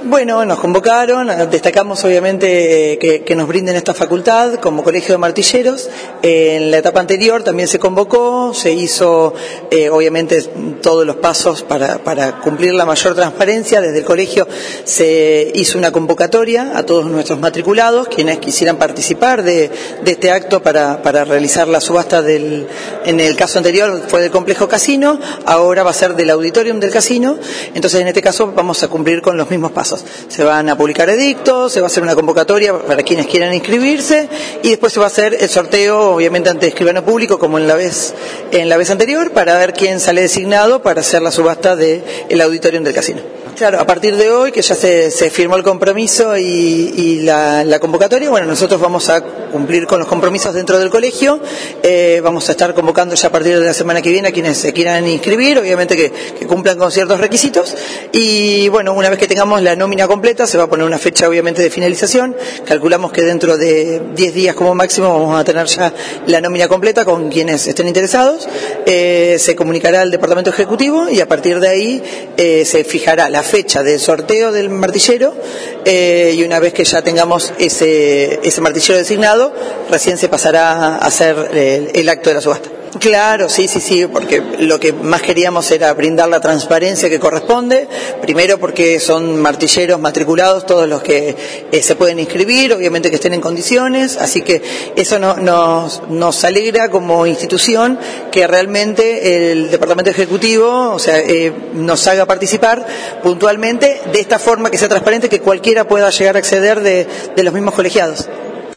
Bueno, nos convocaron, destacamos obviamente que nos brinden esta facultad como Colegio de Martilleros. En la etapa anterior también se convocó, se hizo obviamente todos los pasos para cumplir la mayor transparencia. Desde el colegio se hizo una convocatoria a todos nuestros matriculados, quienes quisieran participar de este acto para realizar la subasta en el caso anterior fue del complejo casino, ahora va a ser del auditorium del casino. Entonces en este caso vamos a cumplir con los mismos pasos. Se van a publicar edictos, se va a hacer una convocatoria para quienes quieran inscribirse y después se va a hacer el sorteo, obviamente ante escribano público, como en la vez anterior, para ver quién sale designado para hacer la subasta del auditorium del casino. Claro, a partir de hoy, que ya se firmó el compromiso y la convocatoria, bueno, nosotros vamos a cumplir con los compromisos dentro del colegio, vamos a estar convocando ya a partir de la semana que viene a quienes se quieran inscribir, obviamente que cumplan con ciertos requisitos, y bueno, una vez que tengamos la nómina completa, se va a poner una fecha obviamente de finalización, calculamos que dentro de 10 días como máximo vamos a tener ya la nómina completa con quienes estén interesados, se comunicará al departamento ejecutivo y a partir de ahí se fijará la fecha del sorteo del martillero y una vez que ya tengamos ese martillero designado, recién se pasará a hacer el acto de la subasta. Claro, sí, porque lo que más queríamos era brindar la transparencia que corresponde, primero porque son martilleros matriculados todos los que se pueden inscribir, obviamente que estén en condiciones, así que eso nos alegra como institución que realmente el Departamento Ejecutivo, nos haga participar puntualmente de esta forma que sea transparente, que cualquiera pueda llegar a acceder de los mismos colegiados.